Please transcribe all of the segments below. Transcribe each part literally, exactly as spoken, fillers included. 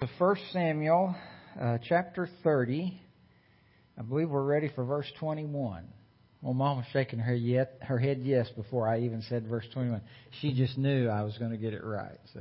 to First Samuel uh, chapter thirty. I believe we're ready for verse twenty-one. Well, Mom was shaking her, yet, her head yes before I even said verse twenty-one. She just knew I was going to get it right. So.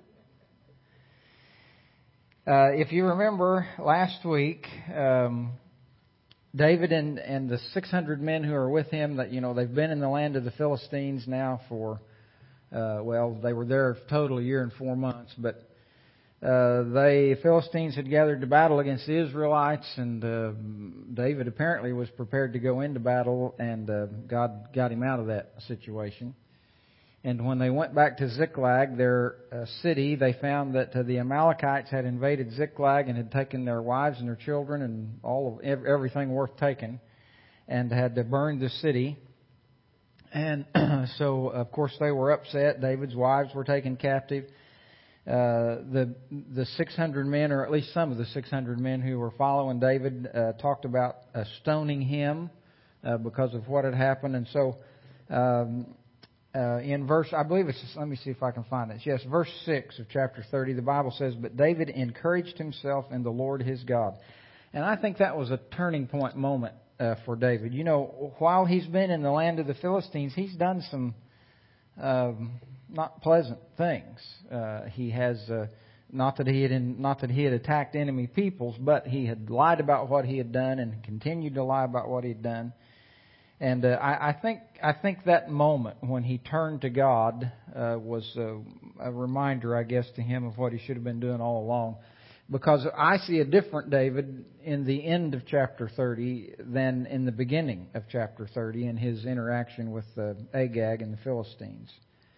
Uh, if you remember last week, um, David and, and the six hundred men who are with him, that you know they've been in the land of the Philistines now for, uh, well, they were there total a year and four months, but Uh, the Philistines had gathered to battle against the Israelites, and uh, David apparently was prepared to go into battle, and uh, God got him out of that situation. And when they went back to Ziklag, their uh, city, they found that uh, the Amalekites had invaded Ziklag and had taken their wives and their children and all of everything worth taking, and had to burn the city. And so, of course, they were upset. David's wives were taken captive. Uh, the the six hundred men, or at least some of the six hundred men who were following David, uh, talked about uh, stoning him uh, because of what had happened. And so, um, uh, in verse, I believe it's, let me see if I can find this. Yes, verse six of chapter thirty, the Bible says, "But David encouraged himself in the Lord his God." And I think that was a turning point moment uh, for David. You know, while he's been in the land of the Philistines, he's done some Um, not pleasant things. Uh, he has uh, not that he had in, not that he had attacked enemy peoples, but he had lied about what he had done and continued to lie about what he had done. And uh, I, I think I think that moment when he turned to God uh, was uh, a reminder, I guess, to him of what he should have been doing all along. Because I see a different David in the end of chapter thirty than in the beginning of chapter thirty in his interaction with uh, Agag and the Philistines.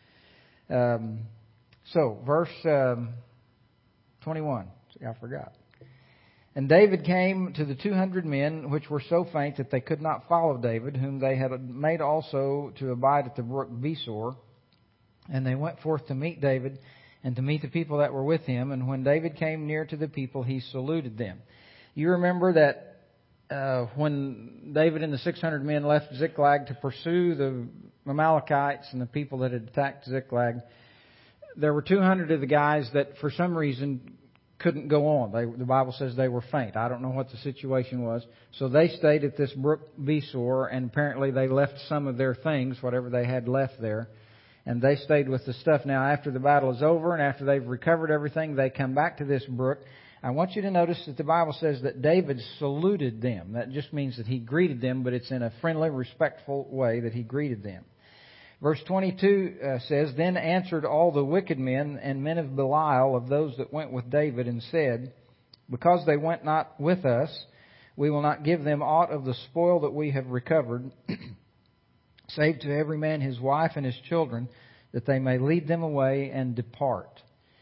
Um, so, verse um, twenty-one. See, I forgot. "And David came to the two hundred men, which were so faint that they could not follow David, whom they had made also to abide at the brook Besor. And they went forth to meet David, and to meet the people that were with him. And when David came near to the people, he saluted them." You remember that uh, when David and the six hundred men left Ziklag to pursue the Amalekites and the people that had attacked Ziklag, there were two hundred of the guys that for some reason couldn't go on. They, the Bible says they were faint. I don't know what the situation was. So they stayed at this brook Besor, and apparently they left some of their things, whatever they had left there. And they stayed with the stuff. Now, after the battle is over and after they've recovered everything, they come back to this brook. I want you to notice that the Bible says that David saluted them. That just means that he greeted them, but it's in a friendly, respectful way that he greeted them. Verse twenty-two uh, says, "Then answered all the wicked men and men of Belial of those that went with David and said, Because they went not with us, we will not give them aught of the spoil that we have recovered, save to every man his wife and his children, that they may lead them away and depart."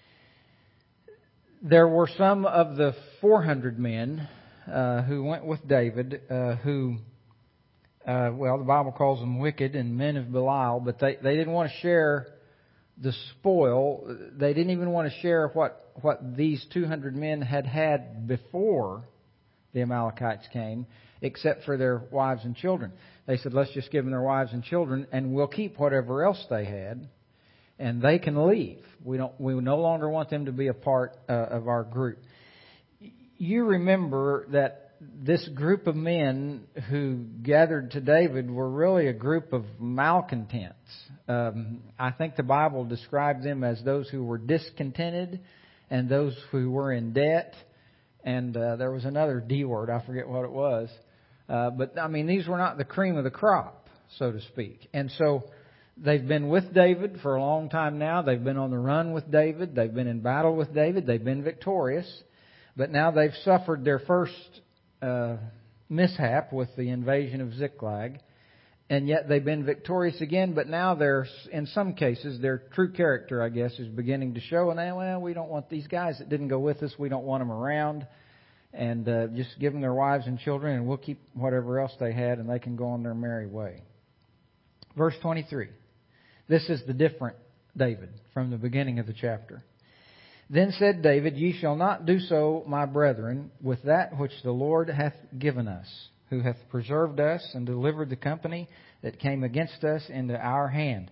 There were some of the four hundred men uh, who went with David uh, who, uh, well, the Bible calls them wicked and men of Belial, but they, they didn't want to share the spoil. They didn't even want to share what, what these two hundred men had had before the Amalekites came, except for their wives and children. They said, let's just give them their wives and children, and we'll keep whatever else they had, and they can leave. We don't. We no longer want them to be a part uh, of our group. You remember that this group of men who gathered to David were really a group of malcontents. Um, I think the Bible described them as those who were discontented and those who were in debt. And uh, there was another D word, I forget what it was. Uh, but, I mean, these were not the cream of the crop, so to speak. And so they've been with David for a long time now. They've been on the run with David. They've been in battle with David. They've been victorious. But now they've suffered their first uh, mishap with the invasion of Ziklag. And yet they've been victorious again. But now they're, in some cases, their true character, I guess, is beginning to show. And they, well, we don't want these guys that didn't go with us. We don't want them around. And uh, just give them their wives and children, and we'll keep whatever else they had, and they can go on their merry way. Verse twenty-three. This is the different David from the beginning of the chapter. "Then said David, Ye shall not do so, my brethren, with that which the Lord hath given us, who hath preserved us and delivered the company that came against us into our hand.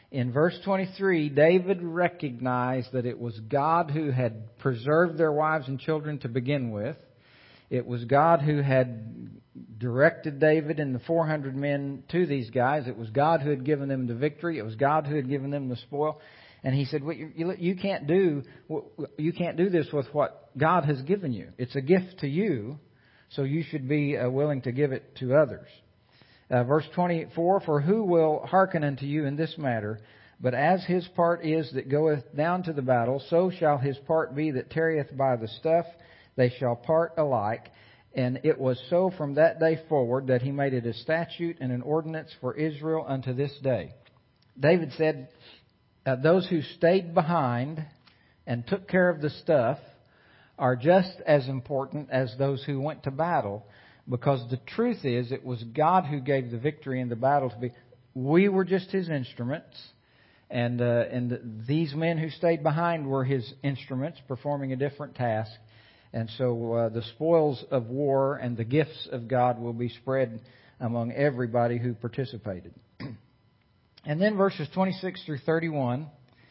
In verse twenty-three, David recognized that it was God who had preserved their wives and children to begin with. It was God who had directed David and the four hundred men to these guys. It was God who had given them the victory. It was God who had given them the spoil. And he said, well, you, you can't do you can't do this with what God has given you. It's a gift to you, so you should be uh, willing to give it to others. Uh, verse twenty-four, for who will hearken unto you in this matter? But as his part is that goeth down to the battle, so shall his part be that tarrieth by the stuff. They shall part alike. And it was so from that day forward that he made it a statute and an ordinance for Israel unto this day. David said, uh, those who stayed behind and took care of the stuff are just as important as those who went to battle. Because the truth is, it was God who gave the victory in the battle to be. We were just His instruments, and uh, and these men who stayed behind were His instruments, performing a different task. And so uh, the spoils of war and the gifts of God will be spread among everybody who participated. And then verses twenty-six through thirty-one.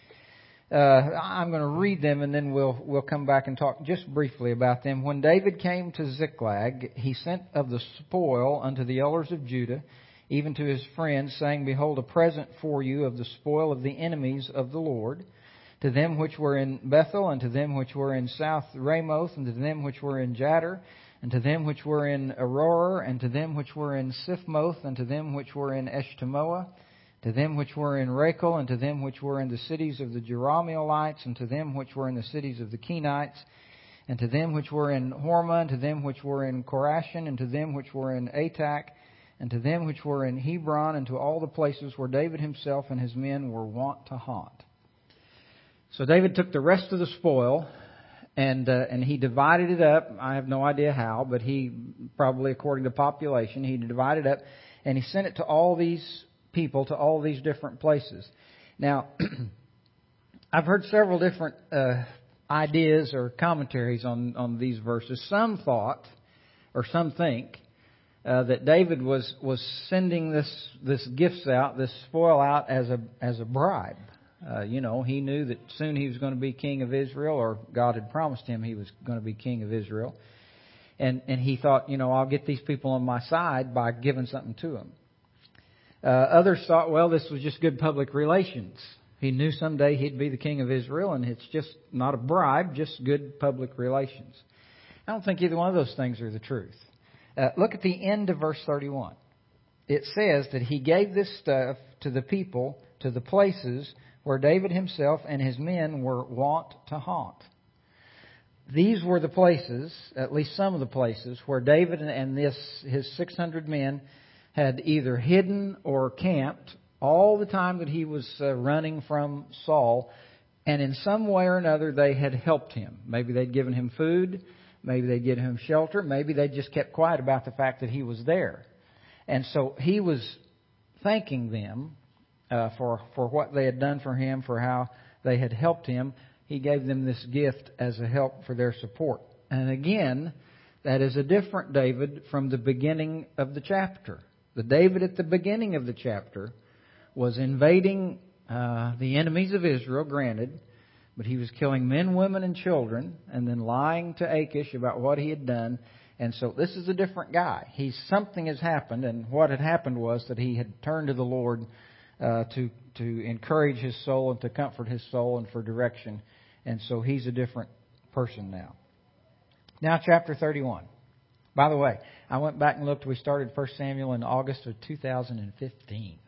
Uh, I'm going to read them, and then we'll we'll come back and talk just briefly about them. When David came to Ziklag, he sent of the spoil unto the elders of Judah, even to his friends, saying, Behold, a present for you of the spoil of the enemies of the Lord, to them which were in Bethel, and to them which were in South Ramoth, and to them which were in Jadar, and to them which were in Aurora, and to them which were in Siphmoth, and to them which were in Eshtemoa, to them which were in Rachel, and to them which were in the cities of the Jerahmeelites, and to them which were in the cities of the Kenites, and to them which were in Hormah, and to them which were in Korashan, and to them which were in Atac, and to them which were in Hebron, and to all the places where David himself and his men were wont to haunt. So David took the rest of the spoil, and uh, and he divided it up. I have no idea how, but he, probably according to population, he divided it up, and he sent it to all these people, to all these different places. Now, I've heard several different uh, ideas or commentaries on, on these verses. Some thought, or some think, uh, that David was, was sending this this gifts out, this spoil out as a as a bribe. Uh, you know, he knew that soon he was going to be king of Israel, or God had promised him he was going to be king of Israel. And and he thought, you know, I'll get these people on my side by giving something to them. Uh, others thought, well, this was just good public relations. He knew someday he'd be the king of Israel, and it's just not a bribe, just good public relations. I don't think either one of those things are the truth. Uh, look at the end of verse thirty-one. It says that he gave this stuff to the people, to the places where David himself and his men were wont to haunt. These were the places, at least some of the places, where David and this his six hundred men had either hidden or camped all the time that he was uh, running from Saul, and in some way or another they had helped him. Maybe they'd given him food, maybe they'd given him shelter, maybe they just kept quiet about the fact that he was there. And so he was thanking them uh, for, for what they had done for him, for how they had helped him. He gave them this gift as a help for their support. And again, that is a different David from the beginning of the chapter. The David at the beginning of the chapter was invading uh, the enemies of Israel, granted, but he was killing men, women, and children, and then lying to Achish about what he had done. And so this is a different guy. He's something has happened, and what had happened was that he had turned to the Lord uh, to to encourage his soul and to comfort his soul and for direction. And so he's a different person now. Now, chapter thirty-one. By the way, I went back and looked. We started First Samuel in August of two thousand fifteen.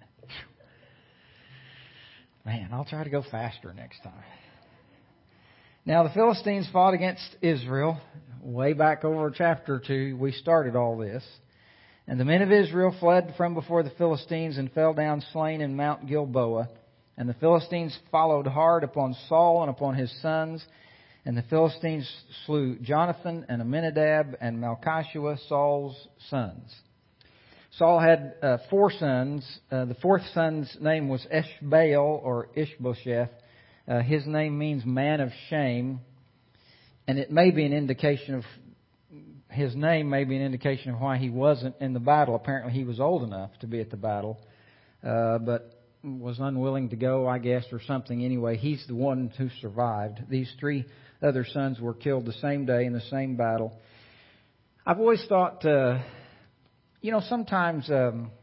Man, I'll try to go faster next time. Now, the Philistines fought against Israel. Way back over chapter two, we started all this. And the men of Israel fled from before the Philistines and fell down slain in Mount Gilboa. And the Philistines followed hard upon Saul and upon his sons. And the Philistines slew Jonathan and Aminadab and Malchishua, Saul's sons. Saul had uh, four sons. Uh, the fourth son's name was Eshbaal, or Ishbosheth. Uh, his name means man of shame. And it may be an indication of, his name may be an indication of why he wasn't in the battle. Apparently he was old enough to be at the battle. Uh, but was unwilling to go, I guess, or something. Anyway, he's the one who survived. These three other sons were killed the same day in the same battle. I've always thought, uh, you know, sometimes, um,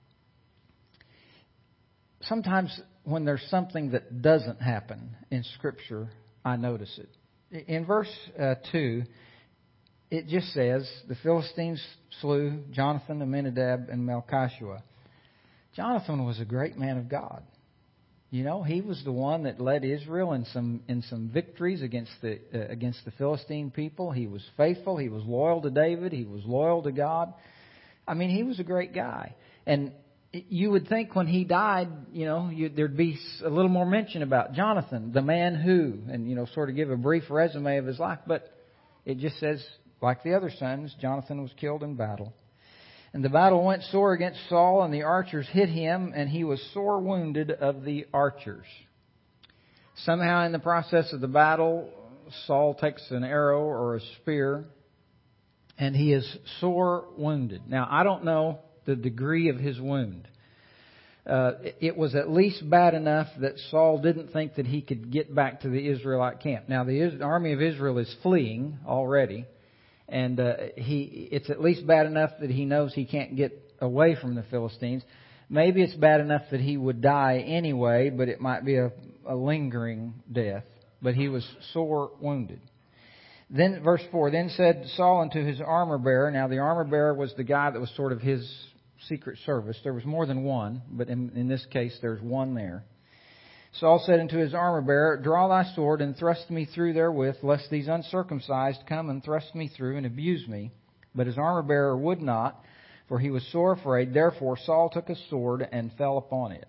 sometimes when there's something that doesn't happen in Scripture, I notice it. In verse uh, two, it just says, the Philistines slew Jonathan, Aminadab, and Melchishua. Jonathan was a great man of God. You know, he was the one that led Israel in some in some victories against the uh, against the Philistine people. He was faithful. He was loyal to David. He was loyal to God. I mean, he was a great guy. And you would think when he died, you know, you, there'd be a little more mention about Jonathan, the man who, and, you know, sort of give a brief resume of his life. But it just says, like the other sons, Jonathan was killed in battle. And the battle went sore against Saul, and the archers hit him, and he was sore wounded of the archers. Somehow in the process of the battle, Saul takes an arrow or a spear, and he is sore wounded. Now, I don't know the degree of his wound. Uh, it was at least bad enough that Saul didn't think that he could get back to the Israelite camp. Now, the army of Israel is fleeing already. And uh, he, it's at least bad enough that he knows he can't get away from the Philistines. Maybe it's bad enough that he would die anyway, but it might be a, a lingering death. But he was sore wounded. Then, verse four, then said Saul unto his armor bearer. Now, the armor bearer was the guy that was sort of his secret service. There was more than one, but in, in this case, there's one there. Saul said unto his armor-bearer, draw thy sword and thrust me through therewith, lest these uncircumcised come and thrust me through and abuse me. But his armor-bearer would not, for he was sore afraid. Therefore Saul took a sword and fell upon it.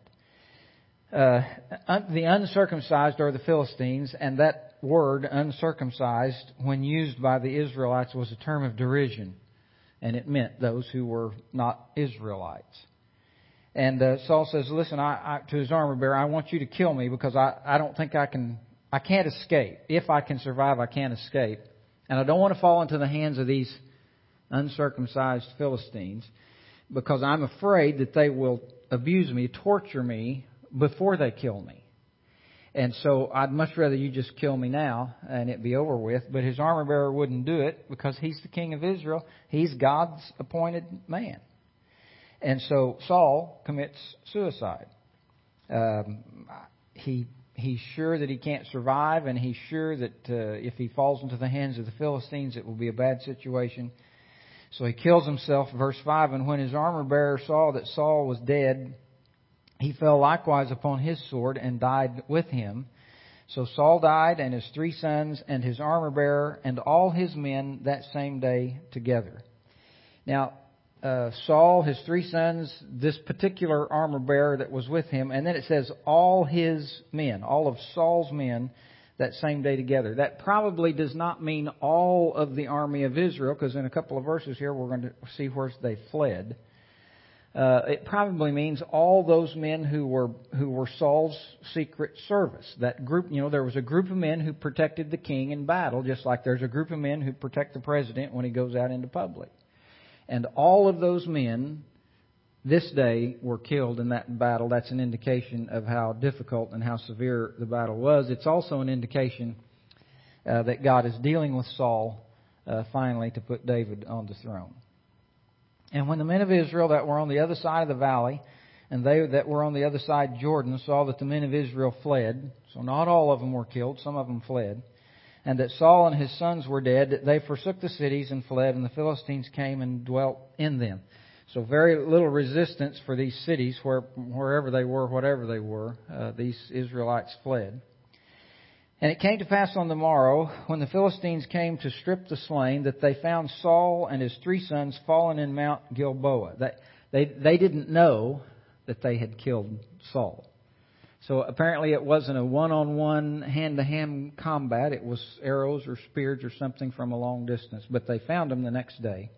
Uh, the uncircumcised are the Philistines, and that word, uncircumcised, when used by the Israelites, was a term of derision, and it meant those who were not Israelites. And uh, Saul says, listen, I, I, to his armor bearer, I want you to kill me because I, I don't think I can, I can't escape. If I can survive, I can't escape. And I don't want to fall into the hands of these uncircumcised Philistines because I'm afraid that they will abuse me, torture me before they kill me. And so I'd much rather you just kill me now and it be over with. But his armor bearer wouldn't do it because he's the king of Israel. He's God's appointed man. And so Saul commits suicide. Um, he he's sure that he can't survive, and he's sure that uh, if he falls into the hands of the Philistines, it will be a bad situation. So he kills himself. Verse five, and when his armor-bearer saw that Saul was dead, he fell likewise upon his sword and died with him. So Saul died, and his three sons, and his armor-bearer, and all his men that same day together. Now, Uh, Saul, his three sons, this particular armor bearer that was with him, and then it says all his men, all of Saul's men that same day together. That probably does not mean all of the army of Israel, because in a couple of verses here we're going to see where they fled. Uh, it probably means all those men who were who were Saul's secret service. That group, you know, there was a group of men who protected the king in battle, just like there's a group of men who protect the president when he goes out into public. And all of those men this day were killed in that battle. That's an indication of how difficult and how severe the battle was. It's also an indication uh, that God is dealing with Saul uh, finally to put David on the throne. And when the men of Israel that were on the other side of the valley and they that were on the other side Jordan saw that the men of Israel fled, so not all of them were killed, some of them fled, and that Saul and his sons were dead, they forsook the cities and fled, and the Philistines came and dwelt in them. So very little resistance for these cities, where, wherever they were, whatever they were, uh, these Israelites fled. And it came to pass on the morrow, when the Philistines came to strip the slain, that they found Saul and his three sons fallen in Mount Gilboa. They, they, they didn't know that they had killed Saul. So apparently it wasn't a one-on-one, hand-to-hand combat. It was arrows or spears or something from a long distance. But they found him the next day.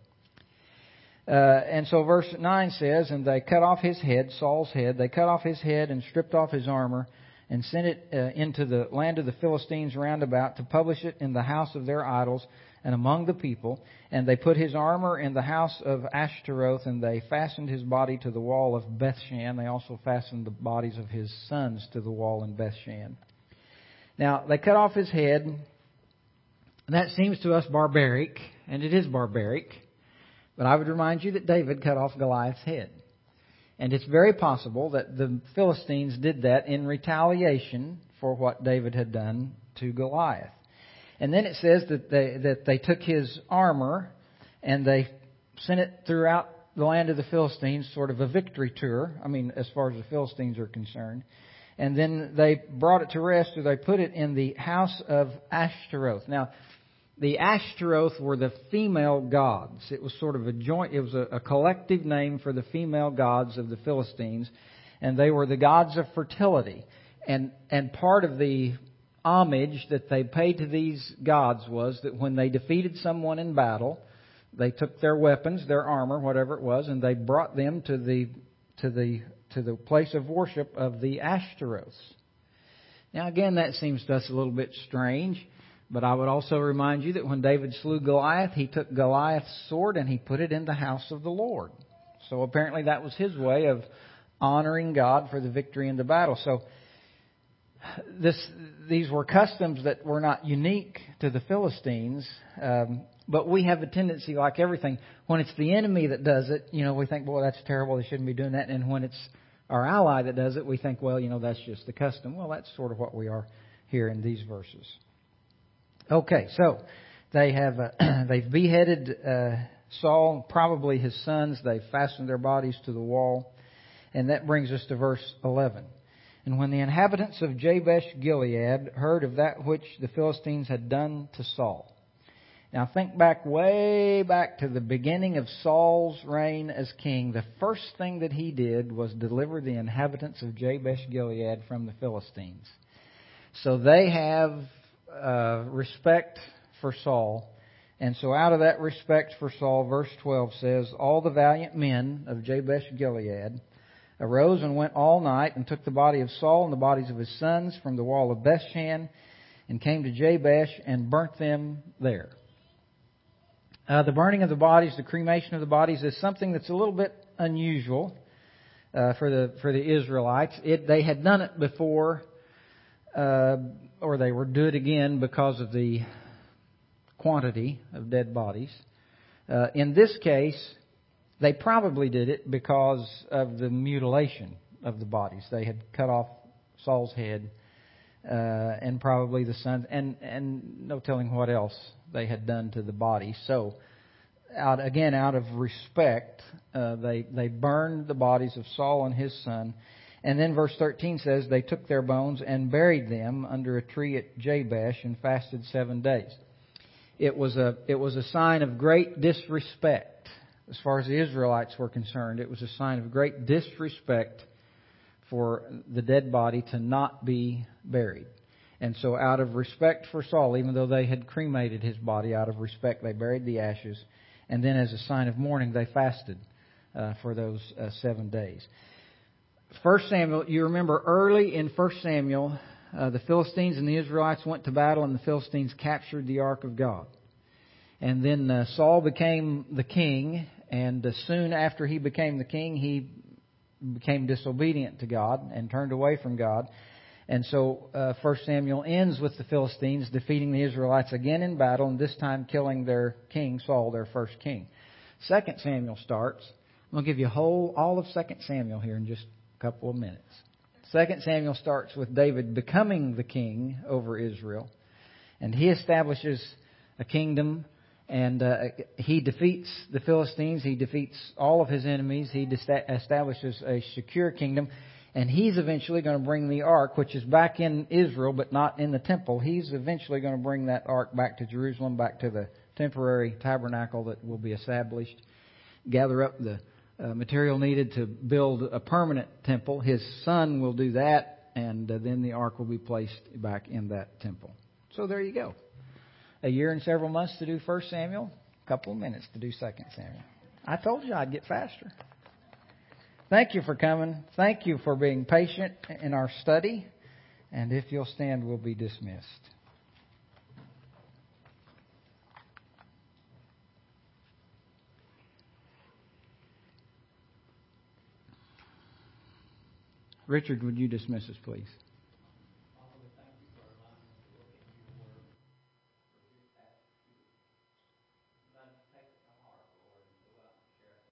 Uh, and so verse nine says, and they cut off his head, Saul's head. They cut off his head and stripped off his armor and sent it uh, into the land of the Philistines round about to publish it in the house of their idols and among the people. And they put his armor in the house of Ashtaroth, and they fastened his body to the wall of Bethshan. They also fastened the bodies of his sons to the wall in Bethshan. Now, they cut off his head. And that seems to us barbaric, and it is barbaric. But I would remind you that David cut off Goliath's head. And it's very possible that the Philistines did that in retaliation for what David had done to Goliath. And then it says that they, that they took his armor and they sent it throughout the land of the Philistines, sort of a victory tour, I mean, as far as the Philistines are concerned. And then they brought it to rest, or they put it in the house of Ashtaroth. Now, the Ashtaroth were the female gods. It was sort of a joint, it was a, a collective name for the female gods of the Philistines. And they were the gods of fertility. And, and part of the homage that they paid to these gods was that when they defeated someone in battle, they took their weapons, their armor, whatever it was, and they brought them to the to the to the place of worship of the Ashtaroths. Now, again, that seems to us a little bit strange, but I would also remind you that when David slew Goliath, he took Goliath's sword and he put it in the house of the Lord. So apparently that was his way of honoring God for the victory in the battle. So this these were customs that were not unique to the Philistines, um, but we have a tendency, like everything, when it's the enemy that does it, you know, we think, well, that's terrible, they shouldn't be doing that. And when it's our ally that does it, we think, well, you know, that's just the custom. Well, that's sort of what we are here in these verses. Okay, so they have uh, they've beheaded uh, Saul, probably his sons. They've fastened their bodies to the wall, and that brings us to verse eleven. And when the inhabitants of Jabesh Gilead heard of that which the Philistines had done to Saul. Now think back, way back to the beginning of Saul's reign as king. The first thing that he did was deliver the inhabitants of Jabesh Gilead from the Philistines. So they have uh, respect for Saul. And so out of that respect for Saul, verse twelve says, all the valiant men of Jabesh Gilead arose and went all night and took the body of Saul and the bodies of his sons from the wall of Bethshan and came to Jabesh and burnt them there. Uh, the burning of the bodies, the cremation of the bodies, is something that's a little bit unusual uh, for the for the Israelites. It, they had done it before, uh, or they would do it again because of the quantity of dead bodies. Uh, in this case, they probably did it because of the mutilation of the bodies. They had cut off Saul's head uh, and probably the sons, and, and no telling what else they had done to the body. So, out again, out of respect, uh, they they burned the bodies of Saul and his son. And then verse thirteen says, they took their bones and buried them under a tree at Jabesh and fasted seven days. It was a it was a sign of great disrespect. As far as the Israelites were concerned, it was a sign of great disrespect for the dead body to not be buried. And so out of respect for Saul, even though they had cremated his body, out of respect, they buried the ashes. And then as a sign of mourning, they fasted uh, for those uh, seven days. First Samuel, you remember early in First Samuel, uh, the Philistines and the Israelites went to battle and the Philistines captured the Ark of God. And then uh, Saul became the king, and uh, soon after he became the king, he became disobedient to God and turned away from God. And so uh, First Samuel ends with the Philistines defeating the Israelites again in battle, and this time killing their king, Saul, their first king. Second Samuel starts. I'm going to give you whole all of Second Samuel here in just a couple of minutes. Second Samuel starts with David becoming the king over Israel, and he establishes a kingdom, and uh, he defeats the Philistines. He defeats all of his enemies. He establishes a secure kingdom. And he's eventually going to bring the ark, which is back in Israel, but not in the temple. He's eventually going to bring that ark back to Jerusalem, back to the temporary tabernacle that will be established. Gather up the uh, material needed to build a permanent temple. His son will do that, and uh, then the ark will be placed back in that temple. So there you go. A year and several months to do First Samuel, a couple of minutes to do Second Samuel. I told you I'd get faster. Thank you for coming. Thank you for being patient in our study. And if you'll stand, we'll be dismissed. Richard, would you dismiss us, please?